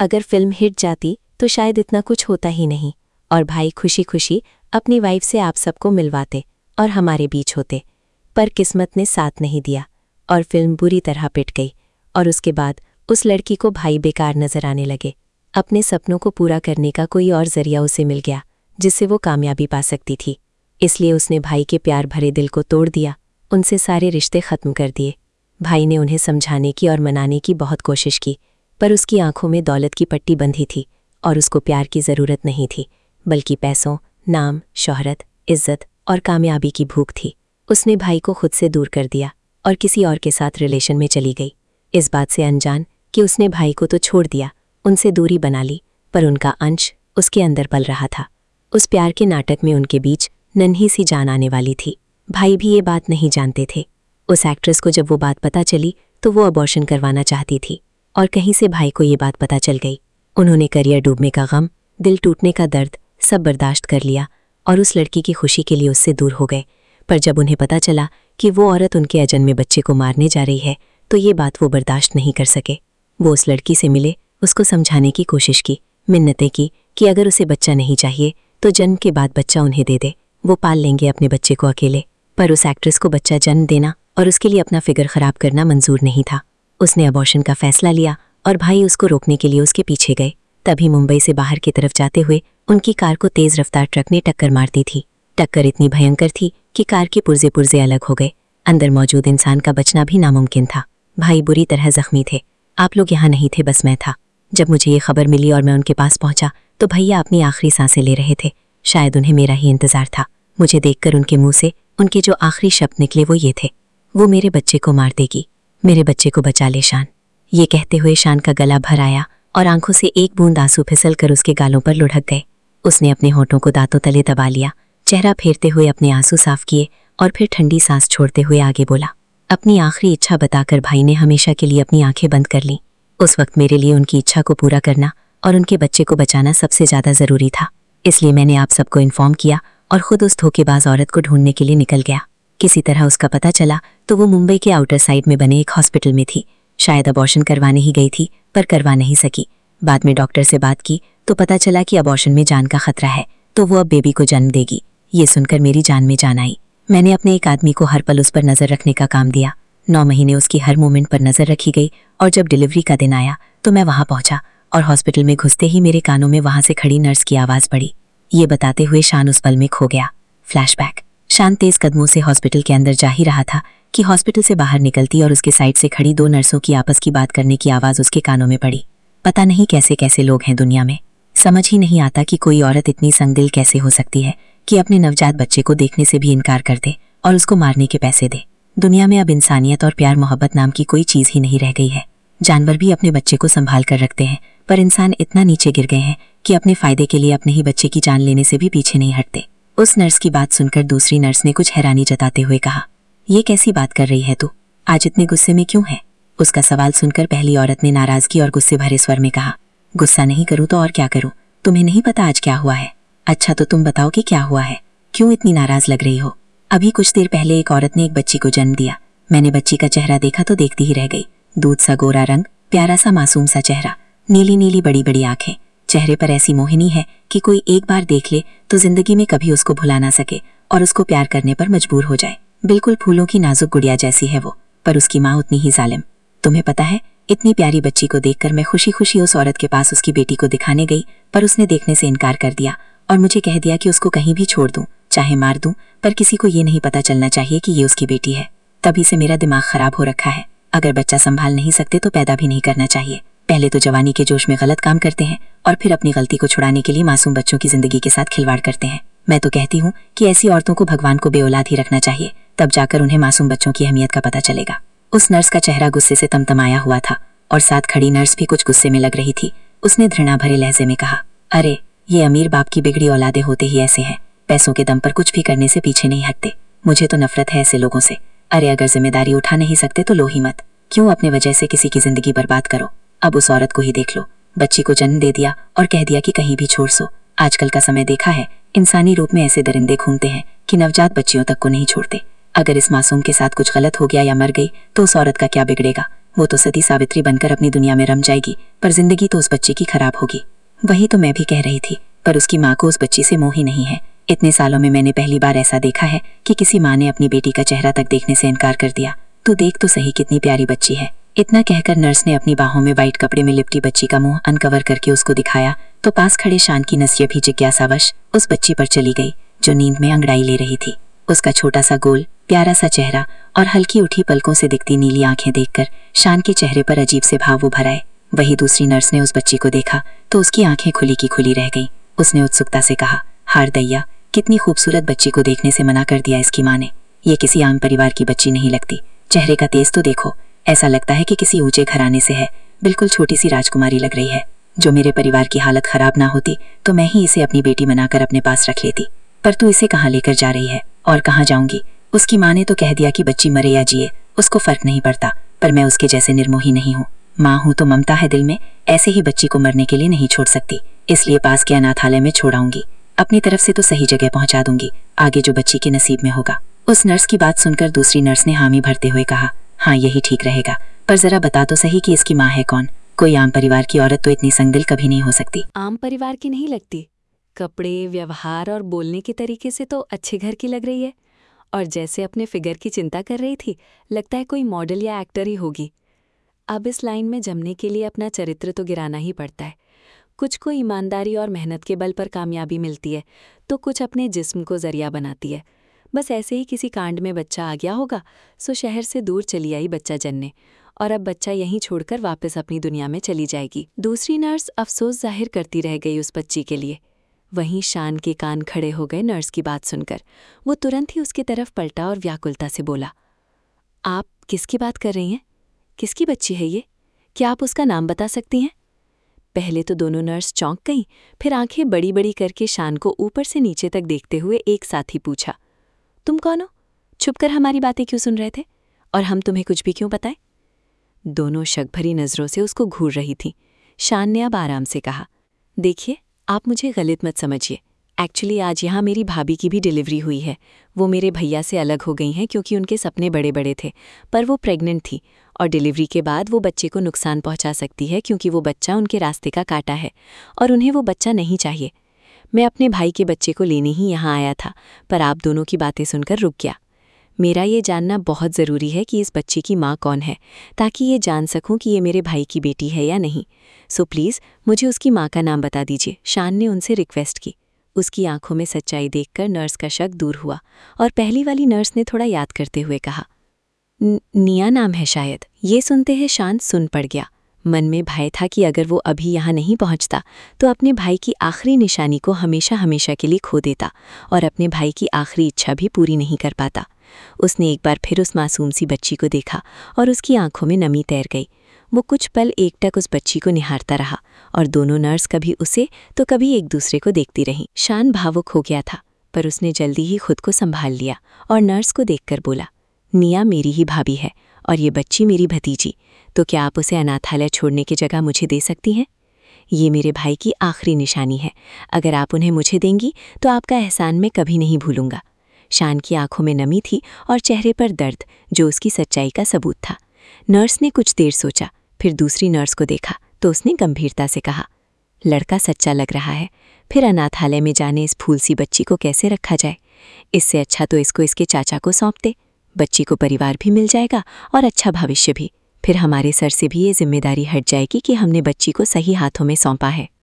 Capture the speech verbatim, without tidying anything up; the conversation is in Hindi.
अगर फिल्म हिट जाती तो शायद इतना कुछ होता ही नहीं और भाई खुशी खुशी अपनी वाइफ से आप सबको मिलवाते और हमारे बीच होते। पर किस्मत ने साथ नहीं दिया और फिल्म बुरी तरह पिट गई और उसके बाद उस लड़की को भाई बेकार नजर आने लगे। अपने सपनों को पूरा करने का कोई और जरिया उसे मिल गया जिससे वो कामयाबी पा सकती थी, इसलिए उसने भाई के प्यार भरे दिल को तोड़ दिया, उनसे सारे रिश्ते ख़त्म कर दिए। भाई ने उन्हें समझाने की और मनाने की बहुत कोशिश की, पर उसकी आंखों में दौलत की पट्टी बंधी थी और उसको प्यार की ज़रूरत नहीं थी, बल्कि पैसों, नाम, शोहरत, इज्जत और कामयाबी की भूख थी। उसने भाई को खुद से दूर कर दिया और किसी और के साथ रिलेशन में चली गई, इस बात से अनजान कि उसने भाई को तो छोड़ दिया, उनसे दूरी बना ली, पर उनका अंश उसके अंदर पल रहा था। उस प्यार के नाटक में उनके बीच नन्ही सी जान आने वाली थी। भाई भी ये बात नहीं जानते थे। उस एक्ट्रेस को जब वो बात पता चली तो वो अबॉर्शन करवाना चाहती थी और कहीं से भाई को ये बात पता चल गई। उन्होंने करियर डूबने का गम, दिल टूटने का दर्द सब बर्दाश्त कर लिया और उस लड़की की खुशी के लिए उससे दूर हो गए। पर जब उन्हें पता चला कि वो औरत उनके अजन्मे बच्चे को मारने जा रही है तो ये बात वो बर्दाश्त नहीं कर सके। वो उस लड़की से मिले, उसको समझाने की कोशिश की, मिन्नतें की कि अगर उसे बच्चा नहीं चाहिए तो जन्म के बाद बच्चा उन्हें दे दे, वो पाल लेंगे अपने बच्चे को अकेले। पर उस एक्ट्रेस को बच्चा जन्म देना और उसके लिए अपना फिगर खराब करना मंजूर नहीं था। उसने अबॉर्शन का फैसला लिया और भाई उसको रोकने के लिए उसके पीछे गए। तभी मुंबई से बाहर की तरफ जाते हुए उनकी कार को तेज रफ्तार ट्रक ने टक्कर मार दी थी। टक्कर इतनी भयंकर थी कि कार के पुर्जे पुर्जे अलग हो गए। अंदर मौजूद इंसान का बचना भी नामुमकिन था। भाई बुरी तरह जख्मी थे। आप लोग यहाँ नहीं थे, बस मैं था। जब मुझे ये खबर मिली और मैं उनके पास पहुंचा तो भैया अपनी आखिरी सांसें ले रहे थे। शायद उन्हें मेरा ही इंतजार था। मुझे देखकर उनके मुंह से उनके जो आखिरी शब्द निकले वो ये थे, वो मेरे बच्चे को मार देगी, मेरे बच्चे को बचा ले शान। ये कहते हुए शान का गला भर आया और आंखों से एक बूंद आंसू फिसल कर उसके गालों पर लुढ़क गए। उसने अपने होठों को दांतों तले दबा लिया, चेहरा फेरते हुए अपने आंसू साफ किए और फिर ठंडी सांस छोड़ते हुए आगे बोला। अपनी आखिरी इच्छा बताकर भाई ने हमेशा के लिए अपनी आंखें बंद कर लीं। उस वक्त मेरे लिए उनकी इच्छा को पूरा करना और उनके बच्चे को बचाना सबसे ज़्यादा ज़रूरी था, इसलिए मैंने आप सबको इन्फॉर्म किया और ख़ुद उस धोखेबाज औरत को ढूंढने के लिए निकल गया। किसी तरह उसका पता चला तो वो मुंबई के आउटर साइड में बने एक हॉस्पिटल में थी। शायद अबॉर्शन करवाने ही गई थी, पर करवा नहीं सकी। बाद में डॉक्टर से बात की तो पता चला कि अबॉर्शन में जान का खतरा है, तो वो अब बेबी को जन्म देगी। ये सुनकर मेरी जान में जान आई। मैंने अपने एक आदमी को हर पल उस पर नज़र रखने का काम दिया। नौ महीने उसकी हर मोमेंट पर नज़र रखी गई और जब डिलीवरी का दिन आया तो मैं वहाँ पहुँचा और हॉस्पिटल में घुसते ही मेरे कानों में वहाँ से खड़ी नर्स की आवाज़ पड़ी। ये बताते हुए शान उस पल में खो गया। फ्लैशबैक। शान तेज कदमों से हॉस्पिटल के अंदर जा ही रहा था कि हॉस्पिटल से बाहर निकलती और उसके साइड से खड़ी दो नर्सों की आपस की बात करने की आवाज़ उसके कानों में पड़ी। पता नहीं कैसे कैसे लोग हैं दुनिया में। समझ ही नहीं आता कि कोई औरत इतनी संगदिल कैसे हो सकती है कि अपने नवजात बच्चे को देखने से भी इनकार कर दे और उसको मारने के पैसे दे। दुनिया में अब इंसानियत और प्यार मोहब्बत नाम की कोई चीज़ ही नहीं रह गई है। जानवर भी अपने बच्चे को संभाल कर रखते हैं, पर इंसान इतना नीचे गिर गए हैं कि अपने फायदे के लिए अपने ही बच्चे की जान लेने से भी पीछे नहीं हटते। उस नर्स की बात सुनकर दूसरी नर्स ने कुछ हैरानी जताते हुए कहा, ये कैसी बात कर रही है तू? आज इतने गुस्से में क्यों है? उसका सवाल सुनकर पहली औरत ने नाराजगी और गुस्से भरे स्वर में कहा, गुस्सा नहीं करूँ तो और क्या करूँ? तुम्हें नहीं पता आज क्या हुआ है? अच्छा तो तुम बताओ कि क्या हुआ है, क्यों इतनी नाराज लग रही हो? अभी कुछ देर पहले एक औरत ने एक बच्ची को जन्म दिया। मैंने बच्ची का चेहरा देखा तो देखती ही रह गई। दूध सा गोरा रंग, प्यारा सा मासूम सा चेहरा, नीली नीली बड़ी बड़ी आंखें, चेहरे पर ऐसी मोहिनी है कि कोई एक बार देख ले तो जिंदगी में कभी उसको भुला ना सके और उसको प्यार करने पर मजबूर हो जाए। बिल्कुल फूलों की नाजुक गुड़िया जैसी है वो, पर उसकी माँ उतनी ही जालिम। तुम्हें पता है, इतनी प्यारी बच्ची को देखकर मैं खुशी खुशी उस औरत के पास उसकी बेटी को दिखाने गई, पर उसने देखने से इनकार कर दिया और मुझे कह दिया कि उसको कहीं भी छोड़ दूं, चाहे मार दूं, पर किसी को ये नहीं पता चलना चाहिए कि ये उसकी बेटी है। तभी से मेरा दिमाग खराब हो रखा है। अगर बच्चा संभाल नहीं सकते तो पैदा भी नहीं करना चाहिए। पहले तो जवानी के जोश में गलत काम करते हैं और फिर अपनी गलती को छुड़ाने के लिए मासूम बच्चों की जिंदगी के साथ खिलवाड़ करते हैं। मैं तो कहती हूँ कि ऐसी औरतों को भगवान को बेऔलाद ही रखना चाहिए, तब जाकर उन्हें मासूम बच्चों की अहमियत का पता चलेगा। उस नर्स का चेहरा गुस्से से तमतमाया हुआ था और साथ खड़ी नर्स भी कुछ गुस्से में लग रही थी। उसने घृणा भरे लहजे में कहा, अरे ये अमीर बाप की बिगड़ी औलादे होते ही ऐसे हैं, पैसों के दम पर कुछ भी करने से पीछे नहीं हटते। मुझे तो नफरत है ऐसे लोगों से। अरे अगर जिम्मेदारी उठा नहीं सकते तो लो ही मत, क्यों अपने वजह से किसी की जिंदगी बर्बाद करो? अब उस औरत को ही देख लो, बच्ची को जन्म दे दिया और कह दिया कि कहीं भी छोड़ सो। आजकल का समय देखा है, इंसानी रूप में ऐसे दरिंदे घूमते हैं कि नवजात बच्चियों तक को नहीं छोड़ते। अगर इस मासूम के साथ कुछ गलत हो गया या मर गई तो उस औरत का क्या बिगड़ेगा? वो तो सती सावित्री बनकर अपनी दुनिया में रम जाएगी, पर जिंदगी तो उस बच्चे की खराब होगी। वही तो मैं भी कह रही थी, पर उसकी माँ को उस बच्ची से मोह ही नहीं है। इतने सालों में मैंने पहली बार ऐसा देखा है कि किसी माँ ने अपनी बेटी का चेहरा तक देखने से इनकार कर दिया। तू देख तो सही कितनी प्यारी बच्ची है। इतना कहकर नर्स ने अपनी बाहों में वाइट कपड़े में लिपटी बच्ची का मुंह अनकवर करके उसको दिखाया तो पास खड़े शान की नसिया भी जिज्ञासावश उस बच्ची पर चली गई जो नींद में अंगड़ाई ले रही थी। उसका छोटा सा गोल प्यारा सा चेहरा और हल्की उठी पलकों से दिखती नीली आंखें देखकर शान के चेहरे पर अजीब से भाव उभर आए। वही दूसरी नर्स ने उस बच्ची को देखा तो उसकी आंखें खुली की खुली रह गईं। उसने उत्सुकता से कहा, हार दैया, कितनी खूबसूरत बच्ची को देखने से मना कर दिया इसकी माँ ने। ये किसी आम परिवार की बच्ची नहीं लगती। चेहरे का तेज तो देखो, ऐसा लगता है कि किसी ऊंचे घराने से है। बिल्कुल छोटी सी राजकुमारी लग रही है। जो मेरे परिवार की हालत खराब ना होती तो मैं ही इसे अपनी बेटी बनाकर अपने पास रख लेती। पर तू इसे कहाँ लेकर जा रही है? और कहाँ जाऊंगी? उसकी माँ ने तो कह दिया कि बच्ची मरे या जिए उसको फर्क नहीं पड़ता, पर मैं उसके जैसे निर्मोही नहीं हूँ। माँ हूँ तो ममता है दिल में, ऐसे ही बच्ची को मरने के लिए नहीं छोड़ सकती। इसलिए पास के अनाथालय में छोड़ाऊंगी। अपनी तरफ से तो सही जगह पहुंचा दूंगी, आगे जो बच्ची के नसीब में होगा। उस नर्स की बात सुनकर दूसरी नर्स ने हामी भरते हुए कहा, हाँ यही ठीक रहेगा, पर जरा बता तो सही कि इसकी माँ है कौन? कोई आम परिवार की औरत तो इतनी संगदिल कभी नहीं हो सकती। आम परिवार की नहीं लगती। कपड़े, व्यवहार और बोलने के तरीके से तो अच्छे घर की लग रही है, और जैसे अपने फिगर की चिंता कर रही थी, लगता है कोई मॉडल या एक्टर ही होगी। अब इस लाइन में जमने के लिए अपना चरित्र तो गिराना ही पड़ता है। कुछ को ईमानदारी और मेहनत के बल पर कामयाबी मिलती है, तो कुछ अपने जिस्म को जरिया बनाती है। बस ऐसे ही किसी कांड में बच्चा आ गया होगा, सो शहर से दूर चली आई बच्चा जनने, और अब बच्चा यहीं छोड़कर वापस अपनी दुनिया में चली जाएगी। दूसरी नर्स अफसोस जाहिर करती रह गई उस बच्ची के लिए। वहीं शान के कान खड़े हो गए नर्स की बात सुनकर। वो तुरंत ही उसकी तरफ पलटा और व्याकुलता से बोला, आप किसकी बात कर रही हैं? किसकी बच्ची है ये? क्या आप उसका नाम बता सकती हैं? पहले तो दोनों नर्स चौंक गईं, फिर आंखें बड़ी बड़ी करके शान को ऊपर से नीचे तक देखते हुए एक साथ ही पूछा, तुम कौन हो? छुपकर हमारी बातें क्यों सुन रहे थे? और हम तुम्हें कुछ भी क्यों बताएं? दोनों शक भरी नज़रों से उसको घूर रही थीं। शान ने अब आराम से कहा, देखिए, आप मुझे गलत मत समझिए। एक्चुअली आज यहाँ मेरी भाभी की भी डिलीवरी हुई है। वो मेरे भैया से अलग हो गई हैं क्योंकि उनके सपने बड़े बड़े थे, पर वो प्रेग्नेंट थी और डिलीवरी के बाद वो बच्चे को नुकसान पहुँचा सकती है क्योंकि वो बच्चा उनके रास्ते का कांटा है और उन्हें वो बच्चा नहीं चाहिए। मैं अपने भाई के बच्चे को लेने ही यहाँ आया था, पर आप दोनों की बातें सुनकर रुक गया। मेरा ये जानना बहुत ज़रूरी है कि इस बच्चे की माँ कौन है, ताकि ये जान सकूं कि ये मेरे भाई की बेटी है या नहीं। सो प्लीज़ मुझे उसकी माँ का नाम बता दीजिए, शान ने उनसे रिक्वेस्ट की। उसकी आंखों में सच्चाई देखकर नर्स का शक दूर हुआ और पहली वाली नर्स ने थोड़ा याद करते हुए कहा, निया नाम है शायद। ये सुनते ही शान सुन पड़ गया। मन में भय था कि अगर वो अभी यहाँ नहीं पहुँचता तो अपने भाई की आखिरी निशानी को हमेशा हमेशा के लिए खो देता और अपने भाई की आखिरी इच्छा भी पूरी नहीं कर पाता। उसने एक बार फिर उस मासूम सी बच्ची को देखा और उसकी आंखों में नमी तैर गई। वो कुछ पल एकटक उस बच्ची को निहारता रहा और दोनों नर्स कभी उसे तो कभी एक दूसरे को देखती रहीं। शान भावुक हो गया था, पर उसने जल्दी ही खुद को संभाल लिया और नर्स को देखकर बोला, निया मेरी ही भाभी है और ये बच्ची मेरी भतीजी, तो क्या आप उसे अनाथालय छोड़ने की जगह मुझे दे सकती हैं? ये मेरे भाई की आखिरी निशानी है। अगर आप उन्हें मुझे देंगी तो आपका एहसान मैं कभी नहीं भूलूंगा। शान की आंखों में नमी थी और चेहरे पर दर्द, जो उसकी सच्चाई का सबूत था। नर्स ने कुछ देर सोचा, फिर दूसरी नर्स को देखा तो उसने गंभीरता से कहा, लड़का सच्चा लग रहा है, फिर अनाथालय में जाने इस फूल सी बच्ची को कैसे रखा जाए? इससे अच्छा तो इसको इसके चाचा को सौंप दे। बच्ची को परिवार भी मिल जाएगा और अच्छा भविष्य भी। फिर हमारे सर से भी ये जिम्मेदारी हट जाएगी कि हमने बच्ची को सही हाथों में सौंपा है।